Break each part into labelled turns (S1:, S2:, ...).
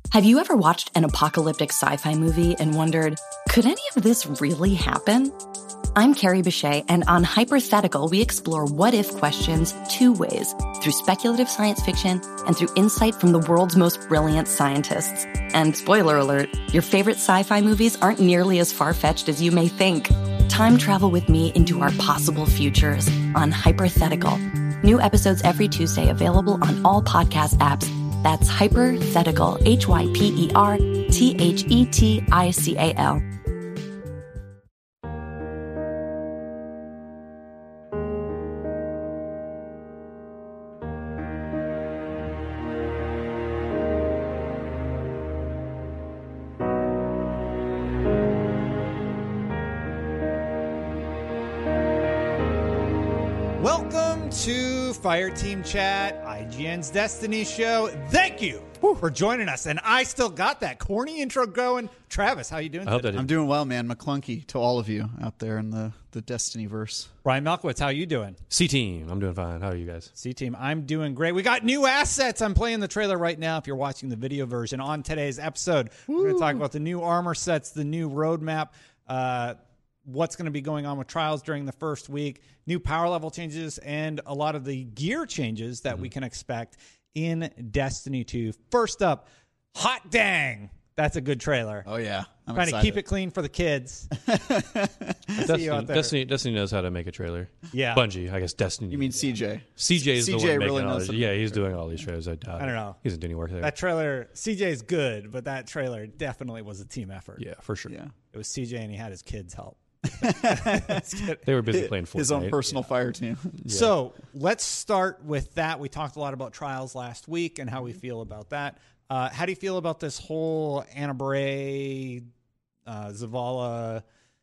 S1: Have you ever watched an apocalyptic sci-fi movie and wondered, could any of this really happen? I'm Carrie Bechet, and on Hypothetical, we explore what-if questions two ways, through speculative science fiction and through insight from the world's most brilliant scientists. And spoiler alert, your favorite sci-fi movies aren't nearly as far-fetched as you may think. Time travel with me into our possible futures on Hypothetical. New episodes every Tuesday, available on all podcast apps. That's Hypothetical, Hyperthetical.
S2: Welcome to Fireteam Chat, IGN's Destiny show. Thank you for joining us. And I still got that corny intro going. Travis, how you doing today?
S3: I'm doing well, man. McClunky to all of you out there in the Destiny-verse.
S2: Brian Malkowitz, how you doing?
S4: C-Team, I'm doing fine. How are you guys?
S2: C-Team, I'm doing great. We got new assets. I'm playing the trailer right now if you're watching the video version. On today's episode, we're going to talk about the new armor sets, the new roadmap, what's going to be going on with trials during the first week, new power level changes, and a lot of the gear changes that we can expect in Destiny 2. First up, hot dang. That's a good trailer.
S3: Oh, yeah. I'm
S2: trying
S3: excited.
S2: to keep it clean for the kids.
S4: Destiny knows how to make a trailer.
S2: Yeah.
S4: Bungie, I guess Destiny.
S3: You mean CJ?
S4: CJ is the one making
S3: really
S4: all
S3: knows
S4: these.
S3: something.
S4: Yeah, he's doing all these trailers. I
S2: don't know.
S4: He doesn't do any work there.
S2: That trailer, CJ's good, but that trailer definitely was a team effort.
S4: Yeah, for sure.
S3: Yeah.
S2: It was CJ and he had his kids help.
S4: They were busy playing Fortnite.
S3: His own personal fire team.
S4: Yeah.
S2: So let's start with that. We talked a lot about trials last week and how we feel about that. How do you feel about this whole Anna Bray, Zavala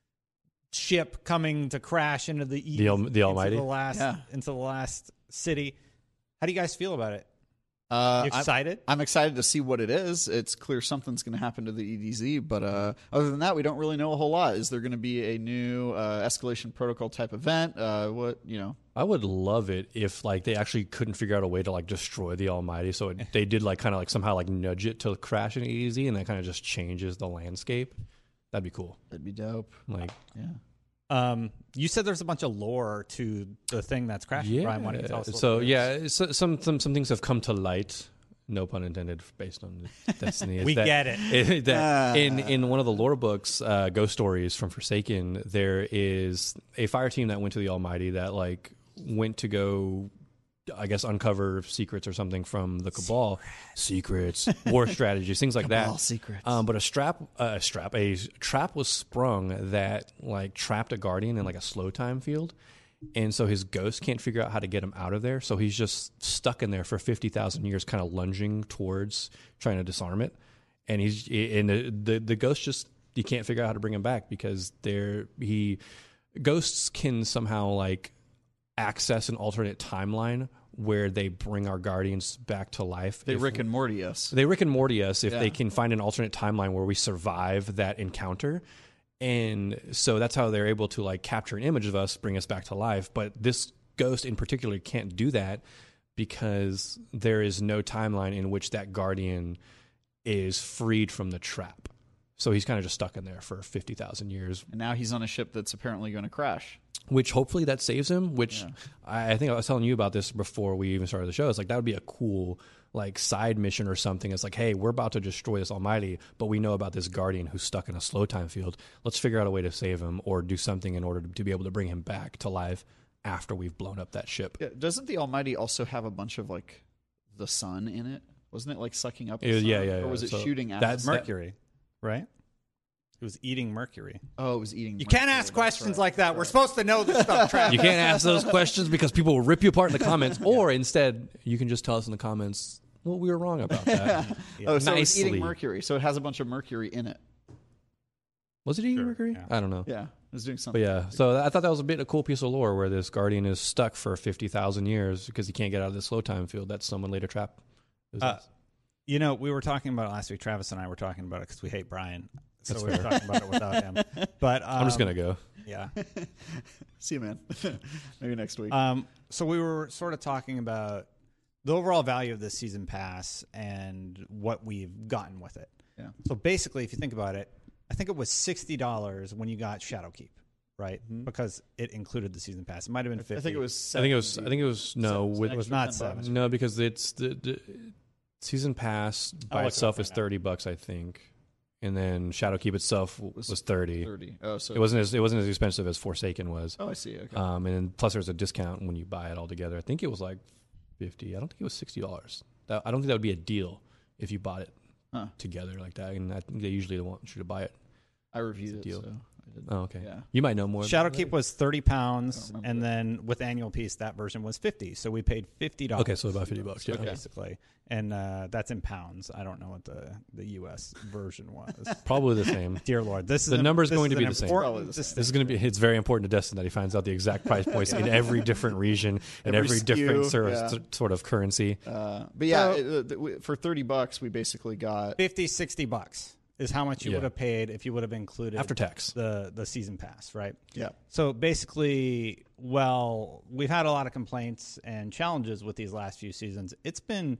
S2: ship coming to crash into the
S4: Almighty?
S2: Into the last city? How do you guys feel about it? You excited?
S3: I'm excited to see what it is. It's clear something's going to happen to the EDZ, but other than that, we don't really know a whole lot. Is there going to be a new escalation protocol type event?
S4: I would love it if they actually couldn't figure out a way to destroy the Almighty, so they did somehow nudge it to crash in EDZ, and that kind of just changes the landscape. That'd be cool.
S3: That'd be dope.
S4: Yeah.
S2: You said there's a bunch of lore to the thing that's crashing.
S4: Yeah.
S2: Brian, why don't you tell us?
S4: Some things have come to light. No pun intended, based on Destiny.
S2: We get it.
S4: In one of the lore books, Ghost Stories from Forsaken, there is a fire team that went to the Almighty that went to go, I guess, uncover secrets or something from the Cabal. Secrets, war strategies, things like
S3: Cabal
S4: that.
S3: secrets.
S4: But a trap was sprung that trapped a Guardian in a slow time field. And so his ghost can't figure out how to get him out of there. So he's just stuck in there for 50,000 years, kind of lunging towards trying to disarm it. And the ghost just, you can't figure out how to bring him back because ghosts can somehow access an alternate timeline where they bring our Guardians back to life.
S3: They Rick and Morty us.
S4: They Rick and Morty us if they can find an alternate timeline where we survive that encounter. And so that's how they're able to capture an image of us, bring us back to life. But this ghost in particular can't do that because there is no timeline in which that Guardian is freed from the trap. So he's kind of just stuck in there for 50,000 years.
S3: And now he's on a ship that's apparently going to crash.
S4: Which hopefully that saves him, I think I was telling you about this before we even started the show. It's that would be a cool side mission or something. It's hey, we're about to destroy this Almighty, but we know about this Guardian who's stuck in a slow time field. Let's figure out a way to save him or do something in order to be able to bring him back to life after we've blown up that ship.
S3: Yeah, doesn't the Almighty also have a bunch of the sun in it? Wasn't it sucking up the sun?
S4: Yeah.
S3: Or was it shooting at
S2: That's Mercury, right? It was eating Mercury.
S3: Oh, it was eating
S2: You
S3: Mercury.
S2: can't ask questions like that. We're supposed to know this stuff, Travis.
S4: You can't ask those questions because people will rip you apart in the comments. Or instead, you can just tell us in the comments, well, we were wrong about that.
S3: Oh, so it's
S4: Nicely.
S3: eating Mercury. So it has a bunch of Mercury in it.
S4: Was it eating
S2: Sure,
S4: Mercury?
S2: yeah.
S4: I don't know.
S3: Yeah, it was doing something.
S4: But yeah, so I thought that was a cool piece of lore where this Guardian is stuck for 50,000 years because he can't get out of the slow time field that someone later trapped.
S2: We were talking about it last week. Travis and I were talking about it because we hate Brian. So we were talking about it without him. But
S4: I'm just going to go.
S2: Yeah.
S3: See you, man. Maybe next week.
S2: So we were sort of talking about the overall value of this season pass and what we've gotten with it.
S3: Yeah.
S2: So basically, if you think about it, I think it was $60 when you got Shadowkeep, right? Because it included the season pass. It might have been $50.
S3: I think it was.
S4: I think it was no.
S2: It was not $7.
S4: No, because it's the season pass by itself is $30, I think, and then Shadowkeep itself was $30.
S3: 30. Oh, so
S4: it wasn't as expensive as Forsaken was.
S3: Oh, I see. Okay.
S4: And then plus there's a discount when you buy it all together. I think it was like $50. I don't think it was $60. I don't think that would be a deal if you bought it together like that. And I think they usually want you to buy it.
S3: I reviewed it.
S4: Deal.
S3: So I didn't.
S4: Oh, okay.
S3: Yeah.
S4: You might know more.
S2: Shadowkeep was £30, and then with annual piece, that version was $50. So we paid $50.
S4: Okay, so about $50. Yeah.
S2: Basically. And that's in pounds. I don't know what the U.S. version was.
S4: Probably the same.
S2: Dear Lord,
S4: The number is going to be the same.
S3: Probably the same.
S4: This is going to be. It's very important to Destin that he finds out the exact price points in every different region and every
S3: SKU,
S4: different sort of currency.
S3: But yeah, for $30, we basically got
S2: $50-$60 is how much you would have paid if you would have included
S4: After tax.
S2: the season pass, right?
S3: Yeah.
S2: So basically, well, we've had a lot of complaints and challenges with these last few seasons. It's been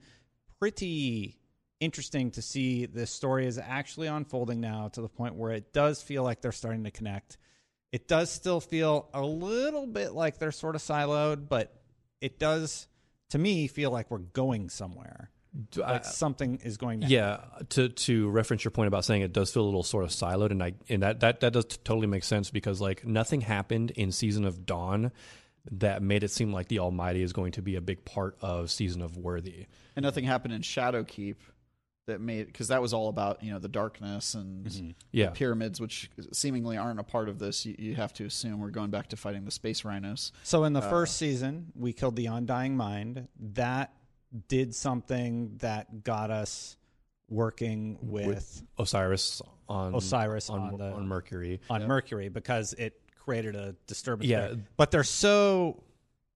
S2: pretty interesting to see this story is actually unfolding now to the point where it does feel like they're starting to connect. It does still feel a little bit like they're sort of siloed, but it does, to me, feel like we're going somewhere. Like something is going to happen.
S4: To reference your point about saying it does feel a little sort of siloed, and that does totally make sense because like nothing happened in Season of Dawn that made it seem like the Almighty is going to be a big part of Season of Worthy.
S3: And nothing happened in Shadowkeep that made, because that was all about the darkness and the pyramids, which seemingly aren't a part of this. You have to assume we're going back to fighting the space rhinos.
S2: So in the first season, we killed the Undying Mind. That did something that got us working with
S4: Osiris on Mercury.
S2: On Mercury, because it created a disturbance.
S4: Yeah.
S2: there. But they're so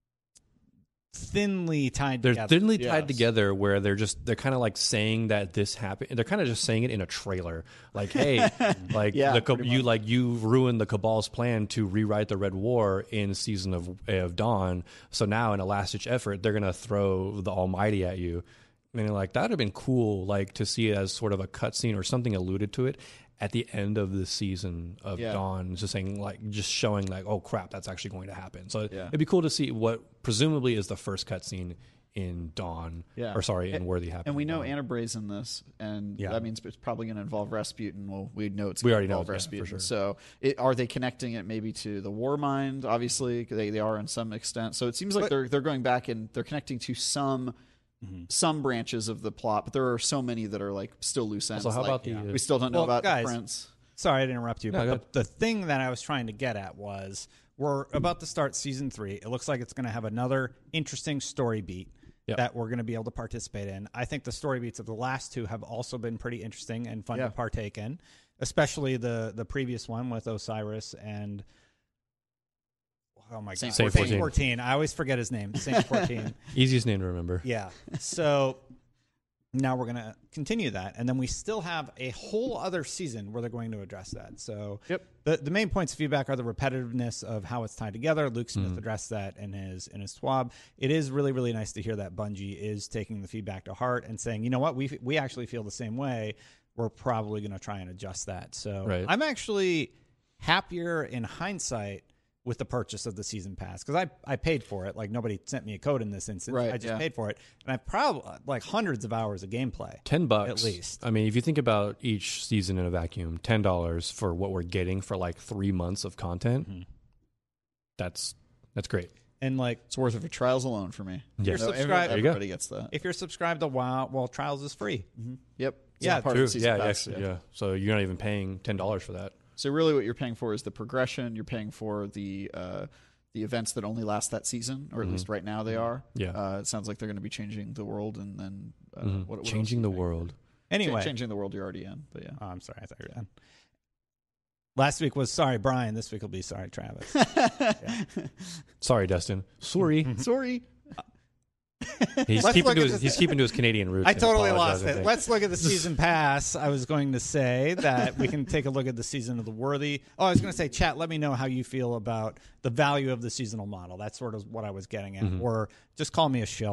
S2: thinly tied
S4: They're
S2: together.
S4: thinly tied together where they're kind of like saying that this happened. They're kind of just saying it in a trailer, like, "Hey, like you ruined the Cabal's plan to rewrite the Red War in Season of Dawn. So now, in a last-ditch effort, they're gonna throw the Almighty at you." And you're like, that would have been cool, like to see it as sort of a cutscene or something alluded to it at the end of the Season of Dawn, just showing like, oh crap, that's actually going to happen. So it'd be cool to see what presumably is the first cutscene in Dawn, in Worthy happening.
S3: And we know Annabray's in this, and that means it's probably going to involve Rasputin. Well, we know it's
S4: we
S3: going to
S4: already
S3: involve
S4: know
S3: Rasputin.
S4: for sure.
S3: So are they connecting it maybe to the Warmind? Obviously, they are in some extent. So it seems like they're going back and they're connecting to some branches of the plot, but there are so many that are like still loose ends.
S4: So how about
S3: we still don't know about
S2: guys,
S3: the prince.
S2: Sorry to interrupt you,
S4: No,
S2: but the thing that I was trying to get at was we're about to start Season 3. It looks like it's going to have another interesting story beat that we're going to be able to participate in. I think the story beats of the last two have also been pretty interesting and fun to partake in, especially the previous one with Osiris and
S3: Saint
S2: 14. I always forget his name. Saint 14.
S4: Easiest name to remember.
S2: Yeah. So now we're going to continue that. And then we still have a whole other season where they're going to address that. So the main points of feedback are the repetitiveness of how it's tied together. Luke Smith addressed that in his TWAB. It is really, really nice to hear that Bungie is taking the feedback to heart and saying, you know what, we actually feel the same way. We're probably going to try and adjust that. So I'm actually happier in hindsight with the purchase of the season pass, because I paid for it. Like, nobody sent me a code in this instance. I just paid for it, and I've probably like hundreds of hours of gameplay.
S4: $10
S2: at least.
S4: I mean, if you think about each season in a vacuum, $10 for what we're getting for like 3 months of content. That's great.
S2: And like,
S3: It's worth it for Trials alone for me.
S4: Yeah.
S2: You're subscribed.
S3: Everybody gets that.
S2: If you're subscribed to WoW, well, Trials is free.
S3: Yep. It's
S2: Yeah,
S3: not part
S2: true.
S3: of the season pass.
S4: Actually. So you're not even paying $10 for that.
S3: So really, what you're paying for is the progression. You're paying for the events that only last that season, or at least right now they are.
S4: Yeah.
S3: It sounds like they're going to be changing the world, and then what
S4: Changing the world.
S2: Anyway,
S3: changing the world you're already in. But
S2: Oh, I'm sorry. I thought you were done. Last week was sorry, Brian. This week will be sorry, Travis.
S4: Sorry, Destin. Sorry.
S3: Sorry.
S4: He's keeping to his Canadian roots.
S2: I totally lost
S4: apologize, I
S2: it.
S4: think.
S2: Let's look at the season pass. I was going to say that we can take a look at the Season of the Worthy. Oh, I was going to say, chat, let me know how you feel about the value of the seasonal model. That's sort of what I was getting at. Or just call me a shill.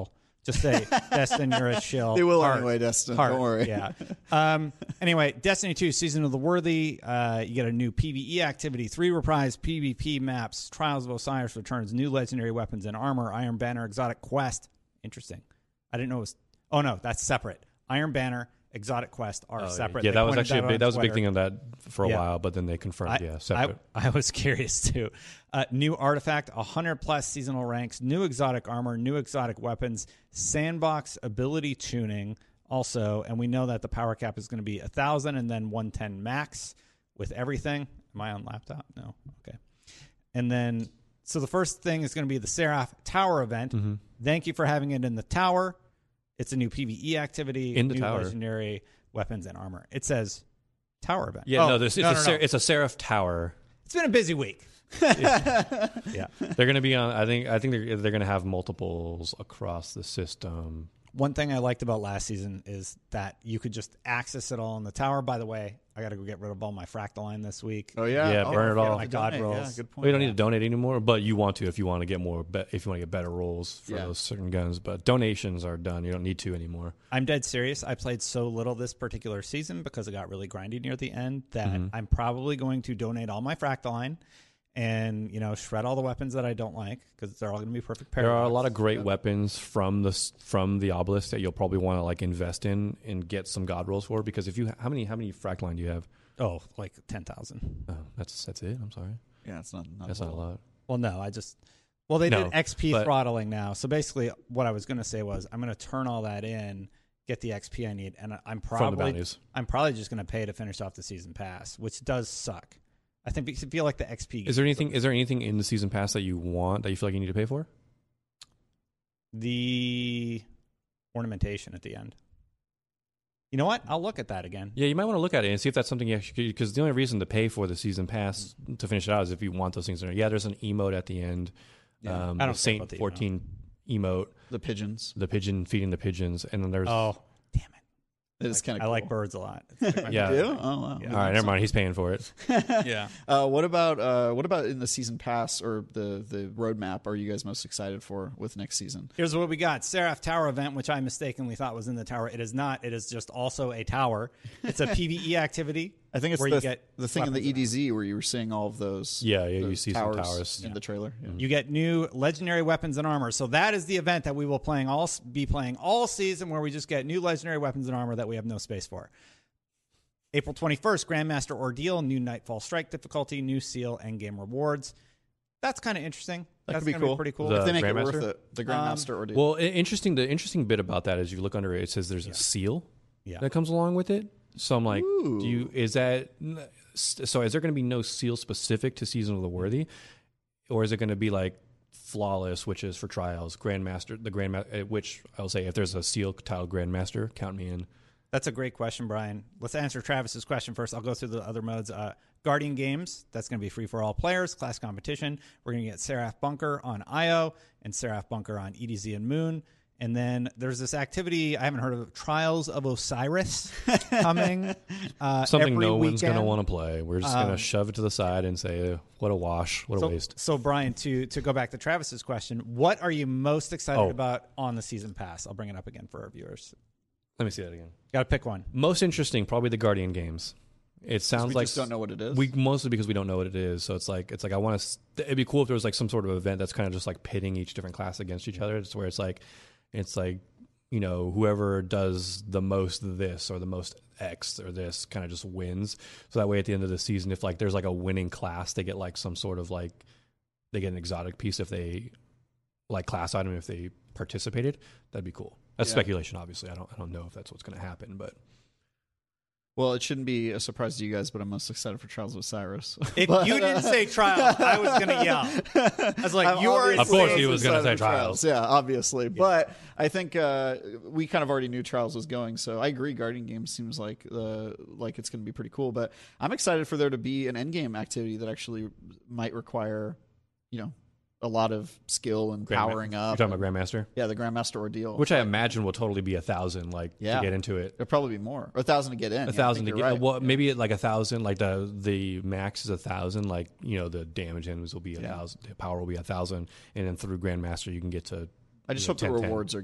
S2: Just say, Destin, you're a shill.
S3: They will
S2: Heart.
S3: anyway, Destin.
S2: Heart.
S3: Don't worry.
S2: Yeah. Anyway, Destiny 2, Season of the Worthy. You get a new PvE activity, 3 reprised PvP maps, Trials of Osiris returns, new legendary weapons and armor, Iron Banner, Exotic Quest. Interesting. I didn't know it was... Oh, no, that's separate. Iron Banner, Exotic Quest are separate.
S4: Yeah,
S2: They
S4: that was
S2: pointed
S4: actually that was a big
S2: Twitter.
S4: thing of that for a while, but then they confirmed, separate.
S2: I was curious too. New artifact, 100+ seasonal ranks, new exotic armor, new exotic weapons, sandbox ability tuning also, and we know that the power cap is going to be 1,000 and then 110 max with everything. Am I on laptop? No. Okay. And then, so the first thing is going to be the Seraph Tower event.
S4: Mm-hmm.
S2: Thank you for having it in the tower. It's a new PvE activity,
S4: in the
S2: new
S4: tower.
S2: legendary weapons and armor. It says tower event.
S4: Yeah,
S2: it's
S4: a Seraph Tower.
S2: It's been a busy week.
S4: Yeah, they're going to be on. I think they're going to have multiples across the system.
S2: One thing I liked about last season is that you could just access it all in the tower. By the way, I got to go get rid of all my Fractaline this week.
S3: Oh yeah.
S4: Yeah, burn it all.
S2: My god rolls.
S3: Yeah, good point.
S4: Well, you don't need to donate anymore, but you want to if you want to get more. If you want to get better rolls for those certain guns, but donations are done. You don't need to anymore.
S2: I'm dead serious. I played so little this particular season because it got really grindy near the end that
S4: Mm-hmm.
S2: I'm probably going to donate all my Fractaline and shred all the weapons that I don't like because they're all going to be perfect
S4: There
S2: paradox.
S4: are a lot of great weapons from the obelisk that you'll probably want to like invest in and get some god rolls for, because if you how many Fractaline do you have?
S2: Oh, like 10,000.
S4: Oh, that's it. I'm sorry.
S3: Yeah, it's not
S4: That's not a lot.
S2: Well, no, they
S4: No,
S2: did XP
S4: but-
S2: throttling now. So basically what I was going to say was I'm going to turn all that in, get the XP I need, and I'm
S4: From the
S2: probably
S4: bounties.
S2: just going to pay to finish off the season pass, which does suck. I feel like the XP.
S4: Is there anything in the season pass that you want that you feel like you need to pay for?
S2: The ornamentation at the end. You know what? I'll look at that again.
S4: Yeah, you might want to look at it and see if that's something you actually, because the only reason to pay for the season pass to finish it out is if you want those things. Yeah, there's an emote at the end.
S3: Yeah.
S2: I don't
S4: the
S2: care
S4: Saint
S2: about the
S4: 14 emote,
S3: the pigeons.
S4: the pigeon feeding the pigeons, and then there's
S2: Oh, damn it!
S3: It is kind of.
S2: I like birds a lot. It's like my
S4: Yeah.
S3: You
S2: favorite
S3: do?
S2: thing.
S3: Oh wow.
S2: Yeah.
S4: all right. Never mind. He's paying for it.
S2: Yeah.
S3: What about in the season pass or the roadmap? Are you guys most excited for with next season?
S2: Here's what we got. Seraph Tower event, which I mistakenly thought was in the tower. It is not. It is just also a tower. It's a PvE activity.
S3: I think it's
S2: where you get
S3: the thing in the
S2: weapons and
S3: EDZ where you were seeing all of those.
S4: Yeah, you
S3: those
S4: see some towers.
S3: in the trailer. Yeah.
S2: You get new legendary weapons and armor. So that is the event that we will be playing all season, where we just get new legendary weapons and armor that we have no space for. April 21st, Grandmaster Ordeal, new Nightfall Strike difficulty, new seal, endgame rewards. That's kind of interesting.
S3: That
S2: That's
S3: could be
S2: gonna
S3: cool.
S2: pretty cool.
S4: The
S3: If they make it
S4: Grandmaster?
S3: worth it, the Grandmaster ordeal.
S4: Well, the interesting bit about that is you look under it. It says there's a seal
S2: Yeah.
S4: that comes along with it. So I'm like,
S3: Ooh.
S4: is there going to be no seal specific to Season of the Worthy, or is it going to be like Flawless, which is for trials, Grandmaster, which I'll say if there's a seal tiled Grandmaster, count me in.
S2: That's a great question, Brian. Let's answer Travis's question first. I'll go through the other modes. Guardian Games, that's going to be free for all players, class competition. We're going to get Seraph Bunker on IO and Seraph Bunker on EDZ and Moon. And then there's this activity I haven't heard of, Trials of Osiris, coming.
S4: Something
S2: every
S4: no one's going to
S2: weekend.
S4: want to play. We're just going to shove it to the side and say, what a wash, what a waste.
S2: So, Brian, to go back to Travis's question, what are you most excited about on the season pass? I'll bring it up again for our viewers.
S4: Let me see that again.
S2: Got to pick one.
S4: Most interesting, probably the Guardian Games. It sounds
S3: we
S4: like
S3: just don't know what it is.
S4: We mostly because we don't know what it is. So it's like I want to. It'd be cool if there was like some sort of event that's kind of just like pitting each different class against each other. It's where it's like whoever does the most this or the most X or this kind of just wins. So that way at the end of the season, if like there's like a winning class, they get like some sort of like they get an exotic piece if they like class item if they participated. That'd be cool. That's speculation, obviously. I don't know if that's what's going to happen, but.
S3: Well, it shouldn't be a surprise to you guys, but I'm most excited for Trials of Osiris.
S2: If you didn't say Trials, I was going to yell. I was like, you already
S4: Of course
S2: said-
S4: he was gonna
S3: excited
S4: say
S3: for
S4: Trials.
S3: Yeah, obviously. But I think we kind of already knew Trials was going, so I agree. Guardian Games seems like it's going to be pretty cool. But I'm excited for there to be an endgame activity that actually might require, a lot of skill and powering up.
S4: You're talking about Grandmaster?
S3: Yeah, the Grandmaster Ordeal.
S4: Which I imagine will totally be 1,000, to get into it.
S3: It'll probably be more. Or 1,000 to get in.
S4: 1,000 to get.
S3: Right.
S4: Well, maybe like 1,000. Like the max is 1,000. Like the damage enemies will be 1,000. The power will be 1,000, and then through Grandmaster you can get to.
S3: I just hope the
S4: 10.
S3: rewards are good.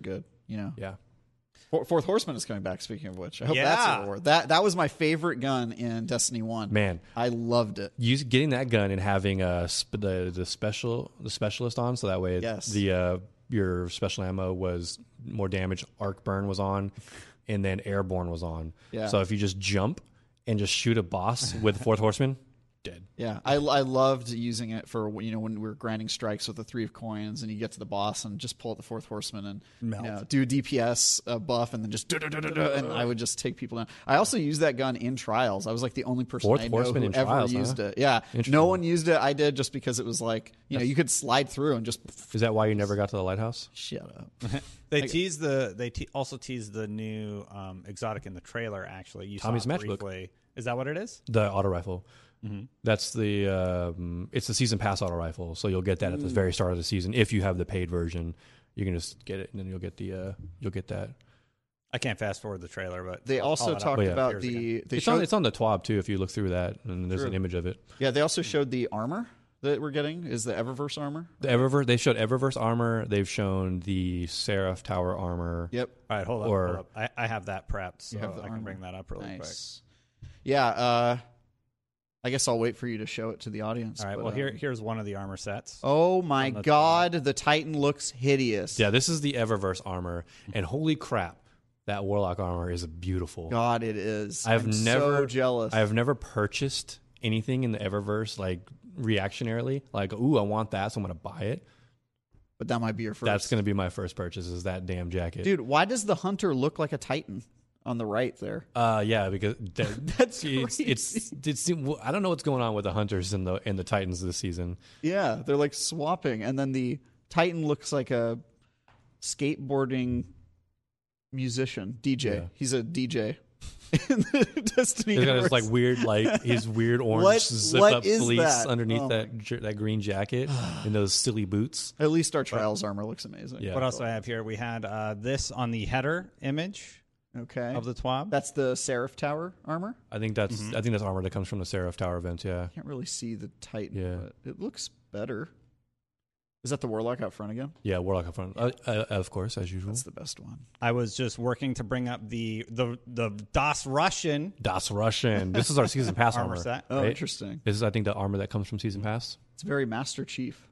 S4: Yeah.
S3: Fourth Horseman is coming back. Speaking of which, I hope
S2: Yeah.
S3: that's a reward. That was my favorite gun in Destiny 1.
S4: Man,
S3: I loved it.
S4: getting that gun and having the specialist on, so that way
S3: Yes.
S4: your special ammo was more damage. Arc burn was on, and then airborne was on.
S3: Yeah.
S4: So if you just jump and just shoot a boss with Fourth Horseman, dead.
S3: Yeah, I loved using it for when we were grinding strikes with the 3 of coins, and you get to the boss and just pull out the Fourth Horseman and do a DPS buff, and then just and I would just take people down. I also used that gun in trials. I was like the only person
S4: Fourth
S3: I know
S4: Horseman
S3: who
S4: in
S3: ever
S4: trials,
S3: used
S4: huh?
S3: it. Yeah,
S4: Interesting.
S3: no one used it. I did just because it was like you could slide through and just
S4: Is that why you never got to the lighthouse?
S3: shut up.
S2: They also teased the new exotic in the trailer. Actually, you
S4: Tommy's
S2: saw it
S4: matchbook.
S2: briefly. Is that what it is?
S4: The auto rifle. That's it's the season pass auto rifle, so you'll get that at the very start of the season. If you have the paid version, you can just get it, and then you'll get that.
S2: I can't fast forward the trailer, but
S3: They
S2: I'll
S3: also
S2: call it up.
S3: talked
S4: Oh, yeah.
S3: about
S2: Years
S3: the
S2: ago.
S3: they
S4: It's
S3: showed
S4: on the TWAB too. If you look through that, and there's an image of it.
S3: they also showed the armor that we're getting is the Eververse armor.
S4: The Eververse. They showed Eververse armor. They've shown the Seraph Tower armor.
S3: Yep.
S2: All right, hold
S4: Or-
S2: up. I have that prepped, so
S3: have the
S2: I can
S3: armor.
S2: bring that up really
S3: Nice. Yeah, I guess I'll wait for you to show it to the audience.
S2: quick. All right,
S3: but,
S2: well here's one of the armor sets.
S3: Oh my
S2: on the
S3: God, the Titan looks hideous.
S4: Yeah, this is the Eververse armor, and holy crap, that Warlock armor is beautiful.
S3: God, it is.
S4: I've
S3: I'm
S4: never
S3: so jealous.
S4: I've never purchased anything in the Eververse like reactionarily, like, ooh, I want that, so I'm gonna buy it.
S3: but that might be your first.
S4: That's gonna be my first purchase. Is that damn jacket,
S3: Dude, why does the Hunter look like a Titan on the right there?
S4: Yeah, because
S3: That's
S4: it's I don't know what's going on with the Hunters and the Titans this season.
S3: Yeah, they're like swapping, and then the Titan looks like a skateboarding musician, DJ.
S4: Yeah.
S3: He's a DJ in the Destiny
S4: He's got
S3: universe.
S4: his like weird, like his weird orange
S3: What-
S4: zip
S3: what
S4: up
S3: is
S4: fleece
S3: that?
S4: underneath
S3: Oh
S4: that green jacket and those silly boots.
S3: At least our Trials armor looks amazing.
S4: Yeah.
S2: What else do I have here? We had this on the header image
S3: Okay.
S2: of the TWAB.
S3: That's the Seraph Tower armor.
S4: I think that's armor that comes from the Seraph Tower event. Yeah,
S3: Can't really see the Titan,
S4: Yeah.
S3: but it looks better. Is that the Warlock out front again?
S4: yeah, Warlock up front, of course, as usual.
S3: That's the best one.
S2: I was just working to bring up the Das Russian
S4: Das Russian. This is our season pass
S2: armor
S4: armor.
S2: set.
S3: Oh,
S4: Right?
S3: interesting.
S4: This is, I think, the armor that comes from season pass.
S3: It's very Master Chief.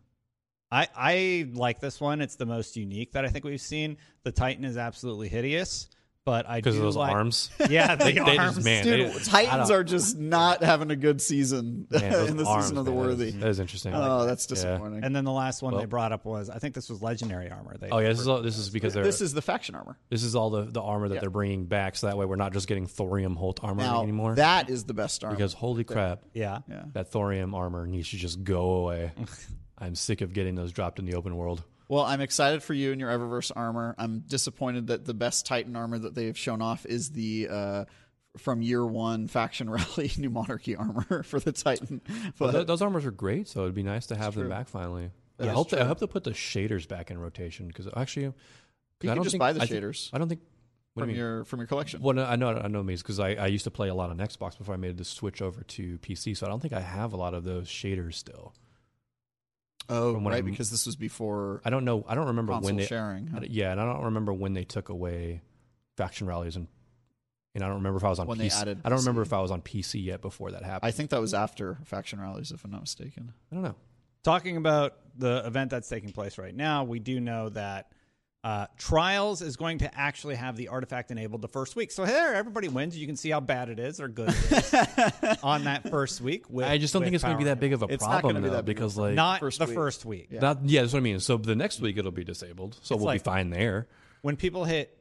S2: I like this one. It's the most unique that I think we've seen. The Titan is absolutely hideous, but I do
S4: Because of those
S2: like,
S4: arms.
S2: Yeah, the
S4: They just-
S2: arms.
S4: man,
S3: Dude,
S4: they-
S3: Titans
S4: I
S3: are just not having a good season
S4: Man, those
S3: in the
S4: arms,
S3: season of the
S4: man,
S3: Worthy.
S4: That is interesting.
S3: Oh, that's disappointing.
S2: And then the last one
S4: Well-
S2: they brought up was, I think this was legendary armor. They
S4: oh yeah, this is because
S3: This is the faction armor.
S4: this is all the armor that
S3: Yeah.
S4: they're bringing back, so that way we're not just getting thorium Holt armor
S3: Now,
S4: anymore.
S3: that is the best armor.
S4: Because holy crap,
S2: yeah.
S3: yeah.
S4: that thorium armor needs to just go away. I'm sick of getting those dropped in the open world.
S3: Well, I'm excited for you and your Eververse armor. I'm disappointed that the best Titan armor that they've shown off is the from year one faction rally New Monarchy armor for the Titan. But
S4: But those armors are great, so it'd be nice to have them
S3: true.
S4: back finally.
S3: That
S4: I
S3: is
S4: hope
S3: true.
S4: I hope they put the shaders back in rotation because actually,
S3: you
S4: I
S3: can
S4: don't
S3: just
S4: think,
S3: buy the
S4: I thi-
S3: shaders
S4: I don't think. What do you mean?
S3: from your collection.
S4: Well, no, I know me because I used to play a lot on Xbox before I made the switch over to PC, so I don't think I have a lot of those shaders still.
S3: Oh,
S4: from when
S3: right,
S4: I'm-
S3: because this was before
S4: I don't know. I don't remember
S3: console
S4: when they.
S3: sharing. Huh?
S4: Yeah, and I don't remember when they took away faction rallies and I don't remember if I was on
S3: When they
S4: PC.
S3: added
S4: I don't remember
S3: PC.
S4: if I was on PC yet before that happened.
S3: I think that was after faction rallies, if I'm not mistaken.
S4: I don't know.
S2: Talking about the event that's taking place right now, we do know that Trials is going to actually have the artifact enabled the first week. So there, everybody wins. You can see how bad it is or good it is on that first week.
S4: I just don't think it's going to be that big of a
S3: It's not
S4: problem
S3: gonna be
S4: though,
S3: that big of a
S4: because like
S2: Not
S3: first
S2: the
S3: week.
S2: first week.
S3: Yeah.
S4: yeah, that's what I mean. So the next week it'll be disabled, so
S2: It's
S4: we'll
S2: like-
S4: be fine there.
S2: When people hit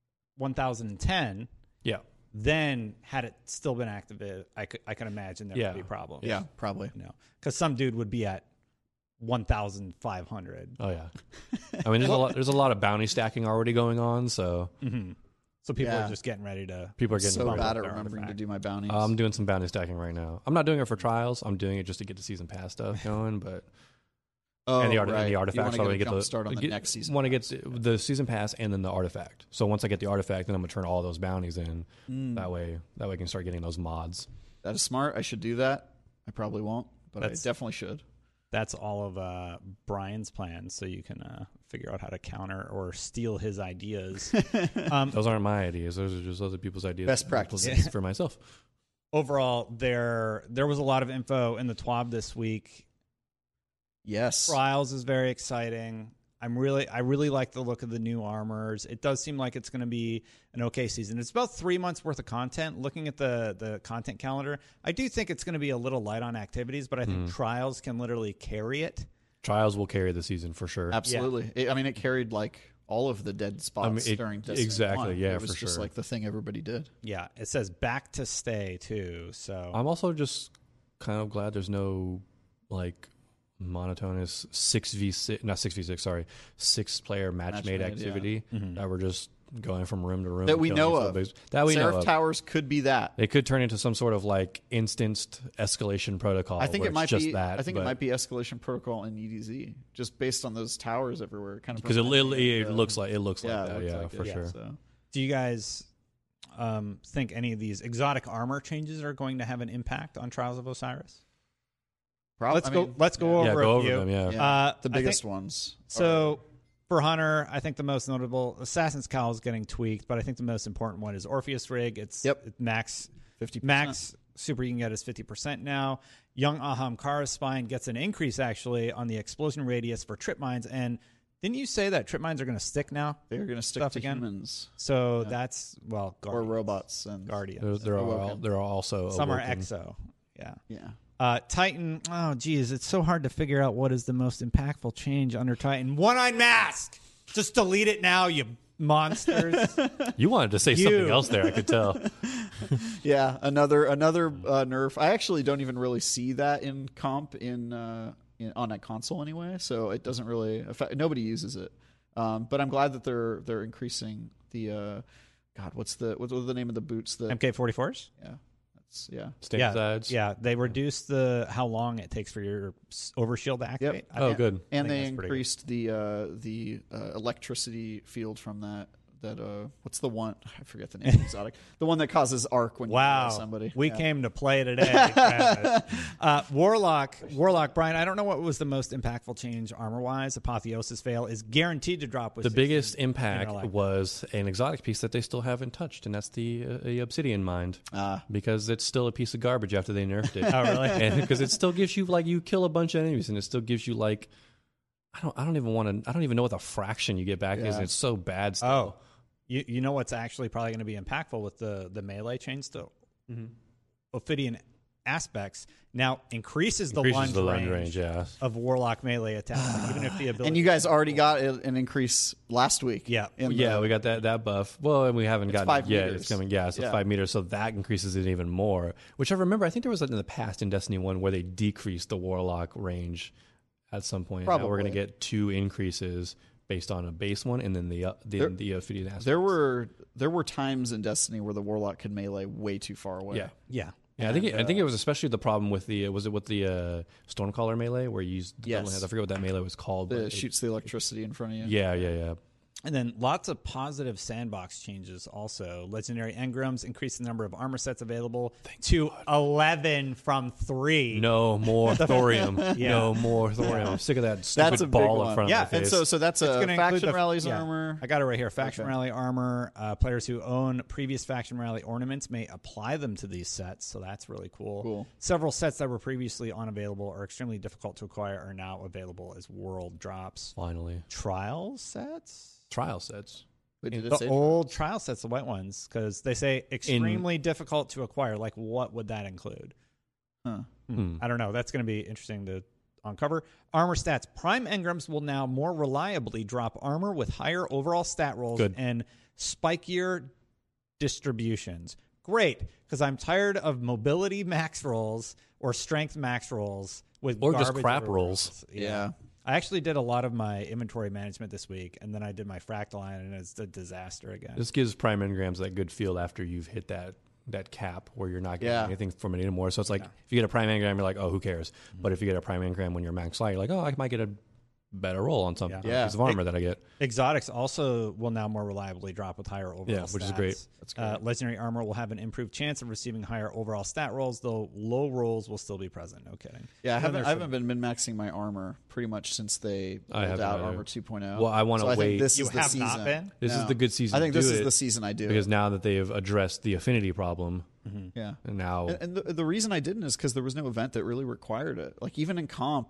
S2: 1010,
S4: Yeah,
S2: then had it still been activated, I can imagine there
S4: Yeah.
S2: would be problems.
S3: Yeah, probably.
S2: You know, because some dude would be at 1,500.
S4: oh yeah. I mean, there's a lot of bounty stacking already going on, so
S2: So people
S3: Yeah.
S2: are just getting ready to.
S4: people are getting
S3: So
S2: bump
S3: bad
S2: up
S3: at
S2: their
S3: remembering to
S2: artifact.
S3: do my bounties.
S4: I'm doing some bounty stacking right now. I'm not doing it for trials. I'm doing it just to get the season pass stuff going, but
S3: oh,
S4: and the
S3: right.
S4: artifacts.
S3: You
S4: I
S3: want to
S4: get
S3: get a
S4: the
S3: jump start on the next season.
S4: Want to get the season pass and then the artifact. So once I get the artifact, then I'm gonna turn all those bounties in. That way I can start getting those mods.
S3: That is smart. I should do that. I probably won't, but
S2: That's-
S3: I definitely should.
S2: That's all of Brian's plans, so you can figure out how to counter or steal his ideas.
S4: Those aren't my ideas. Those are just other people's ideas.
S3: Best practices
S4: for myself.
S2: Overall, there was a lot of info in the TWAB this week.
S3: Yes.
S2: Trials is very exciting. I really like the look of the new armors. It does seem like it's going to be an okay season. It's about 3 months worth of content. Looking at the content calendar, I do think it's going to be a little light on activities, but I think Trials can literally carry it.
S4: Trials will carry the season for sure.
S3: Absolutely. Yeah. It carried like all of the dead spots during Destiny
S4: exactly.
S3: 1.
S4: Yeah,
S3: it was
S4: for
S3: just
S4: sure.
S3: like the thing everybody did.
S2: Yeah, it says back to stay too. So
S4: I'm also just kind of glad there's no like monotonous 6-player match-made activity that we're just going from room to room
S3: That we know of.
S4: That we know
S3: Seraph
S4: of.
S3: Towers could be that.
S4: It could turn into some sort of like instanced escalation protocol.
S3: I think
S4: where
S3: it might
S4: it's just
S3: be.
S4: that.
S3: I think it might be escalation protocol in EDZ, just based on those towers everywhere. Kind of
S4: because it looks like that.
S3: looks
S4: Yeah,
S3: like
S4: for
S3: it,
S4: sure.
S3: So.
S2: do you guys think any of these exotic armor changes are going to have an impact on Trials of Osiris? Let's go over a few.
S4: them. Yeah.
S3: The biggest ones.
S2: So for Hunter, I think the most notable Assassin's Cowl is getting tweaked, but I think the most important one is Orpheus Rig. It's max
S3: 50%.
S2: Max super you can get is 50% now. Young Ahamkara's Spine gets an increase actually on the explosion radius for trip mines. And didn't you say that trip mines are going to stick now?
S3: They're going to stick to humans.
S2: So that's
S3: or robots and
S2: Guardians.
S4: They're also
S2: some
S4: awoken.
S2: are Exo. Yeah.
S3: Titan.
S2: Oh, geez, it's so hard to figure out what is the most impactful change under Titan. One-eyed mask. Just delete it now, you monsters.
S4: You wanted to say something else there, I could tell.
S3: Yeah, another nerf. I actually don't even really see that in comp on that console anyway, so it doesn't really affect. Nobody uses it, but I'm glad that they're increasing the. What's the name of the boots? The
S2: MK44s.
S3: Yeah.
S4: Sides.
S2: Yeah, they reduced how long it takes for your overshield to activate.
S3: Yep.
S4: Good.
S3: And they increased the electricity field from that what's the one? I forget the name of the exotic. The one that causes arc when you kill somebody.
S2: We came to play today. Warlock, Brian, I don't know what was the most impactful change armor-wise. Apotheosis Veil is guaranteed to drop with
S4: the biggest impact was an exotic piece that they still haven't touched, and that's the Obsidian Mind. Because it's still a piece of garbage after they nerfed it.
S2: Oh, really?
S4: And because it still gives you, like, you kill a bunch of enemies, and it still gives you, like, I don't even know what the fraction you get back is, and it's so bad still.
S2: Oh. You know what's actually probably going to be impactful with the melee change still? Ophidian Aspects now increases the lunge range of Warlock melee attacks, even if the ability.
S3: And you guys already got an increase last week.
S2: Yeah.
S4: We got that buff. Well, and we haven't gotten
S3: 5
S4: it yet.
S3: meters.
S4: It's coming, so 5 meters, so that increases it even more. Which I remember, I think there was in the past in Destiny 1 where they decreased the Warlock range at some point.
S3: Probably.
S4: Now we're going to get 2 increases based on a base one, and then the Ophidian Aspects.
S3: There were times in Destiny where the Warlock could melee way too far away.
S2: Yeah.
S4: I think it was especially the problem with the Stormcaller melee where you used the double hands. I forget what that melee was called.
S3: It shoots the electricity in front of you.
S4: Yeah.
S2: And then lots of positive sandbox changes also. Legendary Engrams increase the number of armor sets available to 11 from 3.
S4: No more thorium. No more thorium. I'm sick of that stupid ball in front of my face.
S3: And so that's a Faction Rally's armor.
S2: I got it right here. Faction Rally armor. Players who own previous Faction Rally ornaments may apply them to these sets, so that's really cool. Several sets that were previously unavailable or extremely difficult to acquire are now available as world drops.
S4: Finally.
S2: Trial sets?
S4: Trial sets.
S2: The old trial sets, the white ones, because they say extremely difficult to acquire. Like, what would that include? I don't know. That's going to be interesting to uncover. Armor stats. Prime Engrams will now more reliably drop armor with higher overall stat rolls and spikier distributions. Great, because I'm tired of mobility max rolls or strength max rolls with
S4: or
S2: garbage
S4: just crap rolls.
S3: Yeah.
S2: I actually did a lot of my inventory management this week, and then I did my Fractaline, and it's a disaster again.
S4: This gives Prime Engrams that good feel after you've hit that cap where you're not getting anything from it anymore. So it's like if you get a Prime Engram, you're like, oh, who cares? But if you get a Prime Engram when you're max light, you're like, oh, I might get a better roll on some
S3: Yeah.
S4: piece of armor that I get.
S2: Exotics also will now more reliably drop with higher overall
S4: Yeah, which is great.
S3: That's great.
S2: Legendary armor will have an improved chance of receiving higher overall stat rolls, though low rolls will still be present. No kidding.
S3: Yeah, I
S2: And then
S3: haven't been min-maxing my armor pretty much since they rolled
S4: haven't
S3: out
S4: either.
S3: Armor 2.0.
S4: Well, I wanna
S3: so I think
S4: wait.
S3: this
S2: You
S3: is the
S2: have
S3: season.
S2: not been?
S4: This is
S3: No.
S4: the good season.
S3: I think
S4: to
S3: this
S4: do
S3: is
S4: it
S3: the season I do
S4: because
S3: it.
S4: now that they've addressed the affinity problem,
S3: Yeah.
S4: and now
S3: And the reason I didn't is because there was no event that really required it. Like even in comp,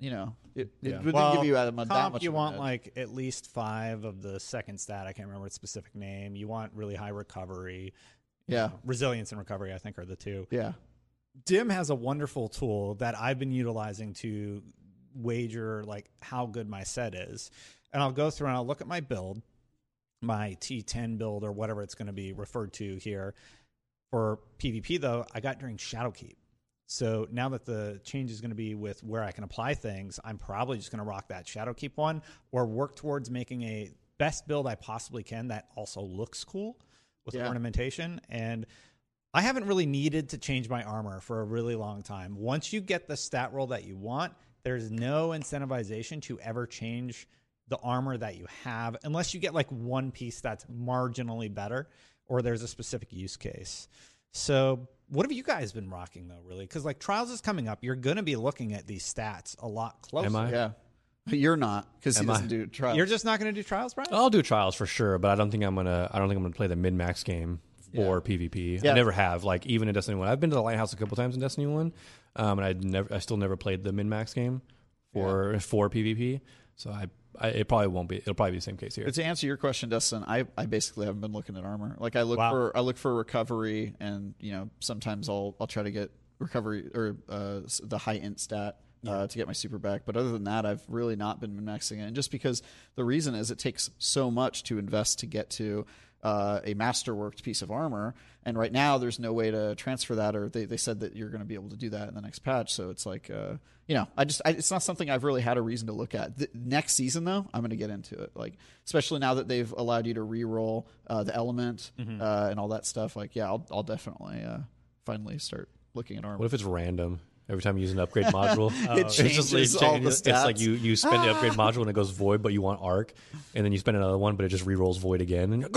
S3: it
S4: Yeah.
S3: wouldn't give you that
S2: comp,
S3: much.
S2: you
S3: of
S2: want
S3: an edge.
S2: like at least 5 of the second stat. I can't remember its specific name. You want really high recovery.
S3: Yeah.
S2: Resilience and recovery, I think, are the two.
S3: Yeah.
S2: Dim has a wonderful tool that I've been utilizing to wager like how good my set is. And I'll go through and I'll look at my build, my T10 build or whatever it's going to be referred to here. For PvP though, I got during Shadowkeep. So now that the change is going to be with where I can apply things, I'm probably just going to rock that Shadowkeep one or work towards making a best build I possibly can that also looks cool with ornamentation. And I haven't really needed to change my armor for a really long time. Once you get the stat roll that you want, there's no incentivization to ever change the armor that you have unless you get like one piece that's marginally better or there's a specific use case. So what have you guys been rocking though, really? Because like Trials is coming up. You're going to be looking at these stats a lot closer.
S4: Am I?
S3: Yeah. You're not because he
S4: Am I?
S3: doesn't do trials.
S2: You're just not going to do Trials, Brian?
S4: I'll do trials for sure, but I don't think I'm gonna play the min-max game for PvP.
S3: Yeah.
S4: I never have. Like even in Destiny 1, I've been to the Lighthouse a couple times in Destiny 1, and I still never played the min-max game for PvP. So it probably won't be. It'll probably be the same case here.
S3: But to answer your question, Dustin, I basically haven't been looking at armor. Like I look for recovery, and sometimes I'll try to get recovery or the high int stat to get my super back. But other than that, I've really not been min-maxing it. And just because the reason is it takes so much to invest to get to a masterworked piece of armor, and right now there's no way to transfer that, or they said that you're going to be able to do that in the next patch. So it's like it's not something I've really had a reason to look at. Next season though, I'm going to get into it, like especially now that they've allowed you to re-roll the element and all that stuff. Like I'll definitely finally start looking at armor.
S4: What if it's random? Every time you use an upgrade module,
S3: It changes all the
S4: It's like
S3: stats.
S4: you spend the upgrade module and it goes void, but you want arc, and then you spend another one, but it just re-rolls void again. And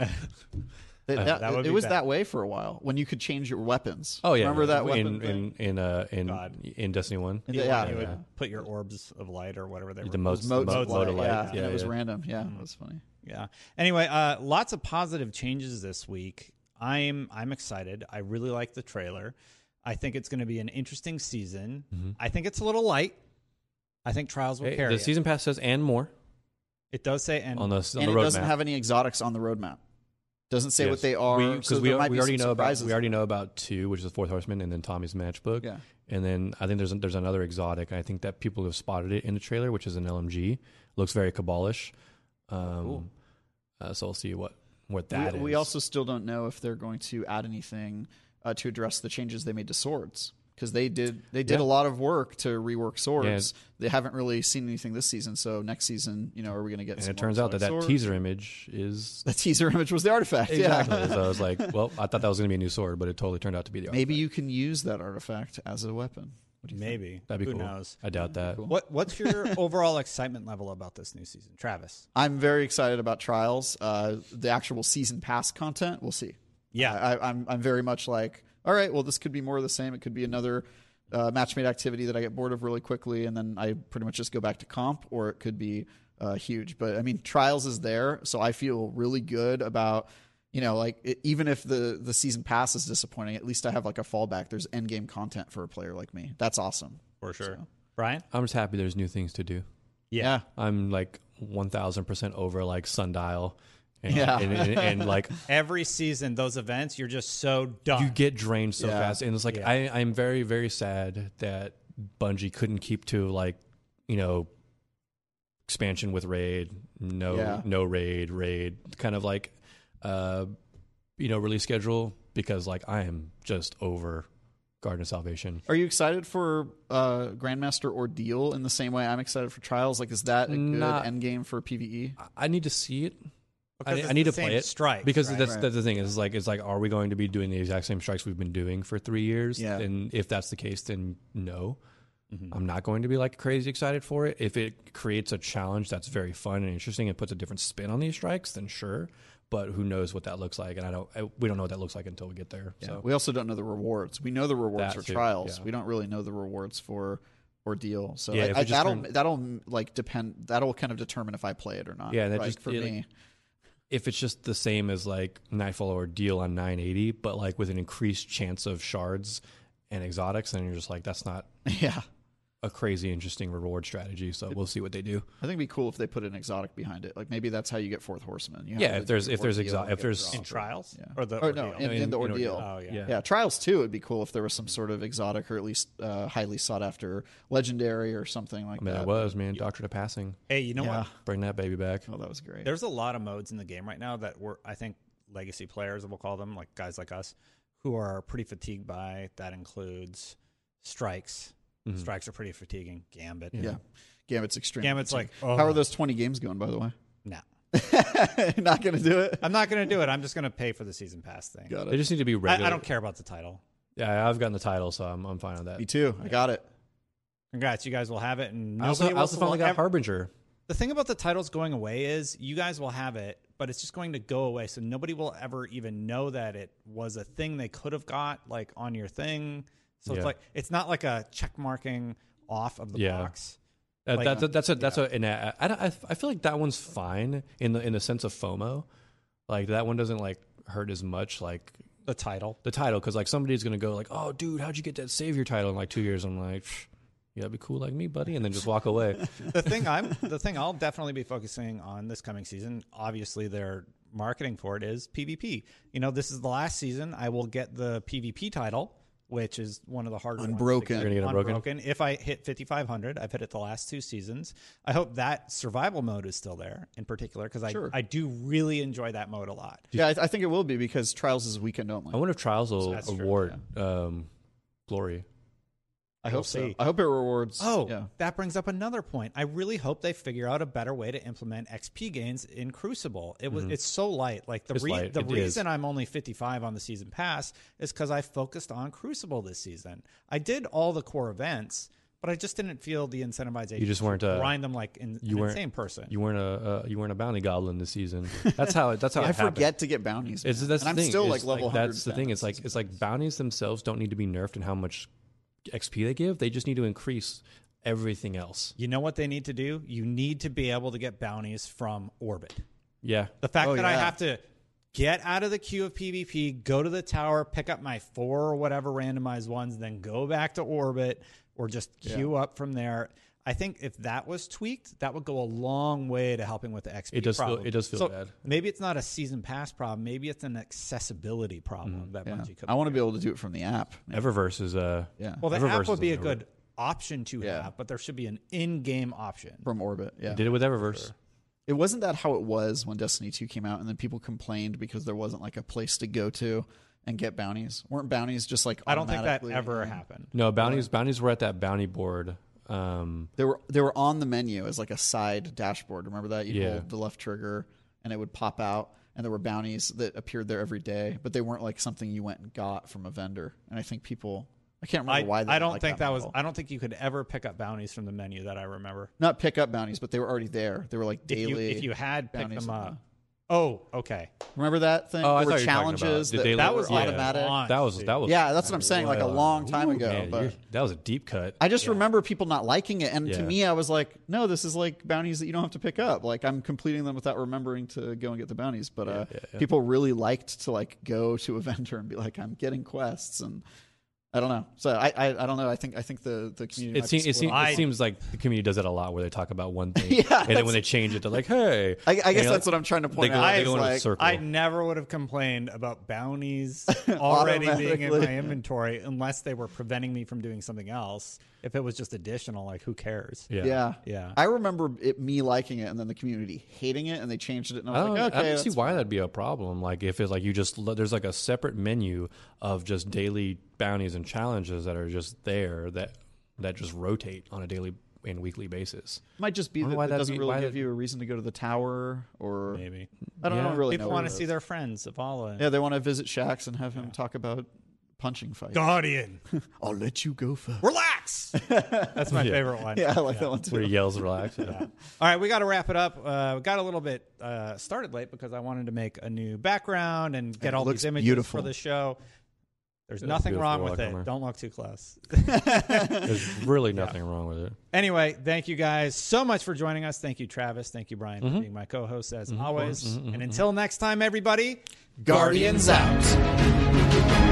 S2: That would
S3: It
S2: be
S3: was
S2: bad.
S3: that way for a while when you could change your weapons.
S4: oh yeah,
S3: remember that weapon thing?
S4: in Destiny 1.
S2: You
S3: Yeah.
S2: would put your orbs of light or whatever they were.
S4: The modes
S3: Modes
S4: mode
S3: of
S4: of
S3: light,
S4: light.
S3: and it was random. Yeah, it was funny.
S2: Yeah. Anyway, lots of positive changes this week. I'm excited. I really like the trailer. I think it's going to be an interesting season. I think it's a little light. I think Trials will
S4: Hey,
S2: carry
S4: the
S2: it.
S4: season pass says and more
S2: It does say and
S4: on the
S3: And it
S4: roadmap.
S3: doesn't have any exotics on the roadmap. Doesn't say what they are.
S4: Because
S3: so
S4: we
S3: there might be
S4: already
S3: some
S4: know about
S3: surprises.
S4: we already know about 2, which is the Fourth Horseman, and then Tommy's matchbook.
S3: Yeah.
S4: And then I think there's another exotic. I think that people have spotted it in the trailer, which is an LMG. Looks very Cabalish. So we'll see what that is.
S3: We also still don't know if they're going to add anything to address the changes they made to swords, because they did a lot of work to rework swords. They haven't really seen anything this season, so next season, are we going to get?
S4: And
S3: some
S4: it turns
S3: more
S4: out that
S3: swords?
S4: teaser image is
S3: The teaser image was the artifact.
S4: exactly.
S3: Yeah.
S4: So I was like, well, I thought that was going to be a new sword, but it totally turned out to be the
S3: Maybe you can use that artifact as a weapon. What do you think?
S2: maybe.
S4: That'd be
S2: Who
S4: cool.
S2: knows?
S4: I doubt that.
S3: Cool.
S2: What's your overall excitement level about this new season, Travis?
S3: I'm very excited about Trials. The actual season pass content, we'll see.
S2: Yeah.
S3: I'm very much like, all right, well, this could be more of the same. It could be another match-made activity that I get bored of really quickly, and then I pretty much just go back to comp, or it could be huge. But I mean, Trials is there, so I feel really good about, even if the season pass is disappointing, at least I have like a fallback. There's end game content for a player like me. That's awesome.
S2: For sure.
S3: So.
S2: Brian?
S4: I'm just happy there's new things to do.
S3: Yeah.
S4: I'm like 1,000% over like Sundial. And,
S3: Yeah.
S4: and like
S2: Every season, those events, you're just so done.
S4: you get drained so
S3: Yeah.
S4: fast, and it's like I'm very, very sad that Bungie couldn't keep to like expansion with raid, no raid, kind of like release schedule, because like I am just over Garden of Salvation.
S3: Are you excited for Grandmaster Ordeal in the same way I'm excited for Trials? Like, is that a good end game for PvE?
S4: I need to see it.
S2: Because
S4: I need to
S2: it's the
S4: play
S2: same
S4: it
S2: strike,
S4: because
S2: right?
S4: that's the thing. It's like are we going to be doing the exact same strikes we've been doing for 3 years?
S3: Yeah.
S4: And if that's the case, then no. I'm not going to be like crazy excited for it. If it creates a challenge that's very fun and interesting and puts a different spin on these strikes, then sure. But who knows what that looks like? And we don't know what that looks like until we get there.
S3: Yeah.
S4: So
S3: we also don't know the rewards. We know the rewards
S4: That
S3: for
S4: too,
S3: trials.
S4: yeah.
S3: We don't really know the rewards for Ordeal. So
S4: Yeah, if we just
S3: that'll like depend. That'll kind of determine if I play it or not.
S4: Yeah, that
S3: right?
S4: just
S3: for
S4: like,
S3: me.
S4: if it's just the same as like Nightfall or Ordeal on 980, but like with an increased chance of shards and exotics, then you're just like, that's not
S3: Yeah.
S4: a crazy interesting reward strategy. So we'll see what they do.
S3: I think it'd be cool if they put an exotic behind it. Like maybe that's how you get Fourth Horseman. You have
S4: Yeah,
S3: to
S4: if there's
S3: do
S4: if there's
S3: Ordeal
S4: exo-
S3: and
S4: if
S3: get
S4: there's
S3: dropped.
S2: In Trials?
S3: Yeah.
S2: Or the
S3: Or no,
S2: Ordeal?
S3: in the Ordeal.
S2: Oh, yeah.
S3: Yeah, Trials too. It'd be cool if there was some sort of exotic or at least highly sought after legendary or something like
S4: I mean,
S3: that.
S4: it was, man. Doctrine of Passing.
S2: Hey, you know
S3: Yeah.
S2: what?
S4: Bring that baby back.
S3: Oh, that was great.
S2: There's a lot of modes in the game right now that I think legacy players, we'll call them, like guys like us, who are pretty fatigued by. That includes strikes.
S4: Mhm.
S2: Strikes are pretty fatiguing. Gambit.
S3: yeah. Gambit's extreme.
S2: Gambit's like,
S3: how are those 20 games going, by the way?
S2: no.
S3: Not going to do it?
S2: I'm not going to do it. I'm just going to pay for the season pass thing.
S3: Got
S4: They
S3: it.
S4: just need to be regular.
S2: I don't care about the title.
S4: Yeah, I've gotten the title, so I'm fine with that.
S3: Me too. I got it.
S2: Congrats, you guys will have it, and
S4: I also
S2: nobody else
S4: finally
S2: will
S4: got
S2: ever-
S4: Harbinger.
S2: The thing about the titles going away is you guys will have it, but it's just going to go away. So nobody will ever even know that it was a thing they could have got like on your thing. So
S4: Yeah.
S2: it's like it's not like a check marking off of the
S4: Yeah.
S2: box. Like,
S4: I feel like that one's fine in the sense of FOMO. Like that one doesn't like hurt as much like
S2: the title.
S4: the title, because like somebody's gonna go like, oh dude, how'd you get that Savior title in like 2 years? I'm like, you gotta be cool like me, buddy, and then just walk away.
S2: The thing I'll definitely be focusing on this coming season, obviously their marketing for it is PvP. You know, this is the last season. I will get the PvP title, which is one of the harder
S3: Unbroken.
S2: ones to
S4: You're gonna get Unbroken?
S2: If I hit 5,500, I've hit it the last 2 seasons. I hope that survival mode is still there in particular, because
S3: Sure.
S2: I do really enjoy that mode a lot.
S3: Yeah, I think it will be because Trials is weekend only.
S4: I wonder if Trials will
S2: That's true,
S4: award glory.
S3: I
S2: We'll
S3: hope so.
S2: see.
S3: I hope it rewards.
S2: Oh,
S3: yeah.
S2: that brings up another point. I really hope they figure out a better way to implement XP gains in Crucible. It's so light. Like
S4: It's light.
S2: the
S4: It
S2: reason
S4: is.
S2: I'm only 55 on the season pass is because I focused on Crucible this season. I did all the core events, but I just didn't feel the incentivization.
S4: You just weren't
S2: to grind them like an insane person.
S4: You weren't a bounty goblin this season. That's how it
S3: I
S4: happened.
S3: forget to get bounties.
S4: It's
S3: man.
S4: that's
S3: and
S4: the
S3: I'm
S4: thing.
S3: still
S4: It's
S3: like level 100.
S4: That's the thing. It's like bounties themselves don't need to be nerfed in how much XP they give. They just need to increase everything else.
S2: You know what they need to do? You need to be able to get bounties from Orbit.
S4: Yeah.
S2: The fact
S3: Oh,
S2: that I
S3: yeah.
S2: have to get out of the queue of PvP, go to the tower, pick up my 4 or whatever randomized ones, then go back to Orbit or just queue up from there. I think if that was tweaked, that would go a long way to helping with the XP
S4: It does feel-
S2: problem.
S4: it does feel
S2: So
S4: bad.
S2: Maybe it's not a season pass problem. Maybe it's an accessibility problem that
S3: Yeah.
S2: Bungie could.
S3: I want to be able to do it from the app.
S4: Eververse is
S3: Yeah.
S2: Well, the
S4: Eververse
S2: app would
S4: is
S2: be a
S4: never-
S2: good option to
S3: Yeah.
S2: have, but there should be an in-game option.
S3: From Orbit. Yeah.
S4: did it with Eververse.
S3: It wasn't that how it was when Destiny 2 came out, and then people complained because there wasn't like a place to go to and get bounties. Weren't bounties just like
S2: I don't think that
S3: automatically-
S2: ever happened.
S4: No, bounties were at that bounty board.
S3: They were on the menu as like a side dashboard. Remember that? You'd
S4: Yeah.
S3: hold the left trigger and it would pop out, and there were bounties that appeared there every day, but they weren't like something you went and got from a vendor. And I think people, I can't remember why. They
S2: I
S3: didn't
S2: don't
S3: like
S2: think that was.
S3: model.
S2: I don't think you could ever pick up bounties from the menu that I remember.
S3: Not pick up bounties, but they were already there. They were like daily.
S2: If you had picked
S3: bounties
S2: them
S3: and
S2: up. Oh, okay.
S3: Remember that thing?
S4: Oh, I
S3: There were
S4: thought you were talking about
S3: challenges
S4: the
S3: that,
S4: daily-
S3: that
S2: That
S3: were
S2: was
S3: automatic.
S4: That was
S3: Yeah, that's what I'm saying. Like a long time ago.
S4: Man,
S3: but
S4: that was a deep cut.
S3: I just remember people not liking it, and to
S4: Yeah.
S3: me, I was like, "No, this is like bounties that you don't have to pick up. Like I'm completing them without remembering to go and get the bounties." But people really liked to like go to a vendor and be like, "I'm getting quests," and I don't know. So I don't know. I think the community.
S4: It seems like the community does it a lot, where they talk about one thing,
S3: Yeah,
S4: and then when they change it, they're like, "Hey."
S3: I guess
S4: And you're
S3: that's
S4: like-
S3: what I'm trying to point
S4: they go-
S3: out.
S4: they
S3: is
S4: go in a
S3: like,
S4: circle.
S2: I never would have complained about bounties already being in my
S3: Automatically.
S2: inventory unless they were preventing me from doing something else. If it was just additional, like who cares?
S4: Yeah.
S2: Yeah.
S3: I remember me liking it, and then the community hating it, and they changed it, and I was like,
S4: I
S3: "Okay,
S4: don't see
S3: that's
S4: why that'd be a problem. Like if it's like you just there's like a separate menu of just daily bounties and challenges that are just there that just rotate on a daily and weekly basis.
S3: might just be
S4: I don't
S3: that
S4: know why
S3: it
S4: that'd
S3: doesn't
S4: be-
S3: really
S4: why
S3: give
S4: that-
S3: you a reason to go to the tower, or
S2: Maybe
S3: I don't
S4: Yeah.
S3: really
S2: people
S3: know.
S2: want
S3: what
S2: to
S3: it
S2: see
S3: is.
S2: their friends of all.
S3: Yeah, they want to visit Shax and have him talk about punching fight.
S2: Guardian.
S3: I'll let you go first.
S2: Relax. That's my favorite one.
S3: Yeah, I like that one too.
S4: Where he yells, relax.
S2: All right, we got to wrap it up. We got a little bit started late because I wanted to make a new background and get all these images for the show. There's nothing wrong with it. Don't look too close.
S4: There's really nothing wrong with it.
S2: Anyway, thank you guys so much for joining us. Thank you, Travis. Thank you, Brian, for being my co-host as always. And until next time, everybody,
S3: Guardians out.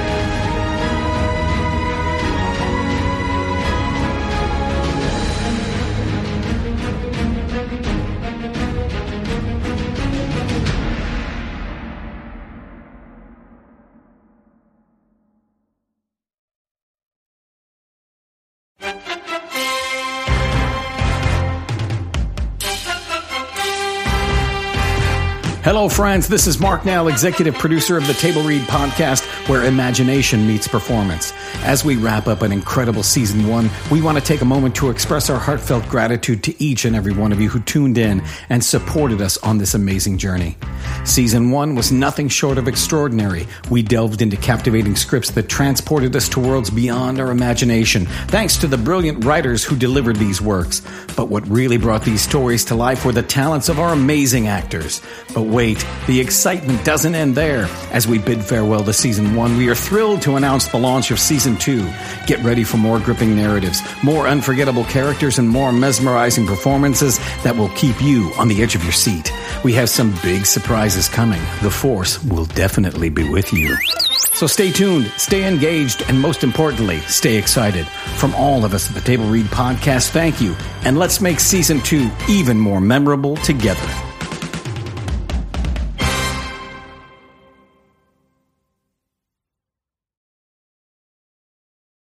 S5: Hello, friends. This is Mark Nell, executive producer of the Table Read podcast, where imagination meets performance. As we wrap up an incredible season 1, we want to take a moment to express our heartfelt gratitude to each and every one of you who tuned in and supported us on this amazing journey. Season 1 was nothing short of extraordinary. We delved into captivating scripts that transported us to worlds beyond our imagination, thanks to the brilliant writers who delivered these works. But what really brought these stories to life were the talents of our amazing actors. But wait, the excitement doesn't end there. As we bid farewell to Season 1, we are thrilled to announce the launch of Season 2. Get ready for more gripping narratives, more unforgettable characters, and more mesmerizing performances that will keep you on the edge of your seat. We have some big surprises coming. The Force will definitely be with you. So stay tuned, stay engaged, and most importantly, stay excited. From all of us at the Table Read podcast, thank you. And let's make Season 2 even more memorable together.